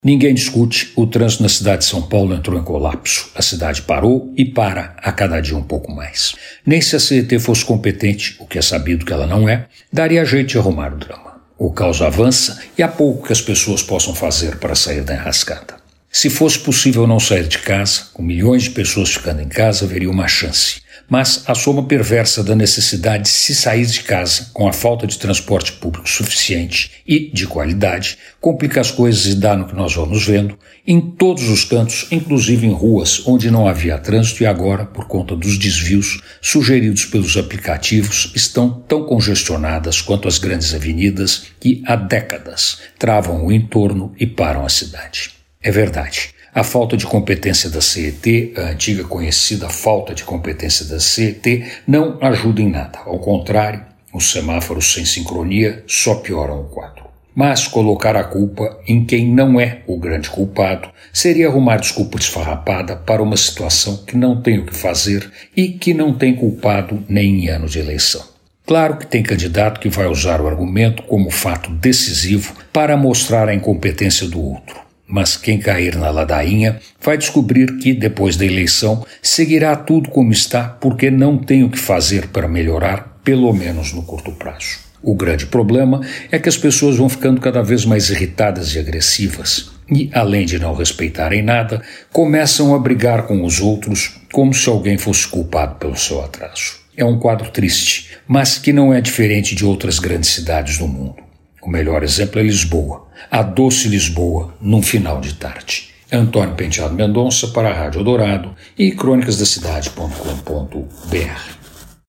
Ninguém discute, o trânsito na cidade de São Paulo entrou em colapso. A cidade parou e para a cada dia um pouco mais. Nem se a CET fosse competente, o que é sabido que ela não é, daria jeito de arrumar o drama. O caos avança e há pouco que as pessoas possam fazer para sair da enrascada. Se fosse possível não sair de casa, com milhões de pessoas ficando em casa, haveria uma chance. Mas a soma perversa da necessidade de se sair de casa com a falta de transporte público suficiente e de qualidade complica as coisas e dá no que nós vamos vendo em todos os cantos, inclusive em ruas onde não havia trânsito e agora, por conta dos desvios sugeridos pelos aplicativos, estão tão congestionadas quanto as grandes avenidas que há décadas travam o entorno e param a cidade. É verdade. A falta de competência da CET, a antiga conhecida falta de competência da CET, não ajuda em nada. Ao contrário, os semáforos sem sincronia só pioram o quadro. Mas colocar a culpa em quem não é o grande culpado seria arrumar desculpa esfarrapada para uma situação que não tem o que fazer e que não tem culpado nem em ano de eleição. Claro que tem candidato que vai usar o argumento como fato decisivo para mostrar a incompetência do outro. Mas quem cair na ladainha vai descobrir que, depois da eleição, seguirá tudo como está porque não tem o que fazer para melhorar, pelo menos no curto prazo. O grande problema é que as pessoas vão ficando cada vez mais irritadas e agressivas e, além de não respeitarem nada, começam a brigar com os outros como se alguém fosse culpado pelo seu atraso. É um quadro triste, mas que não é diferente de outras grandes cidades do mundo. O melhor exemplo é Lisboa, a doce Lisboa, num final de tarde. Antônio Penteado Mendonça para a Rádio Eldorado e crônicasdacidade.com.br.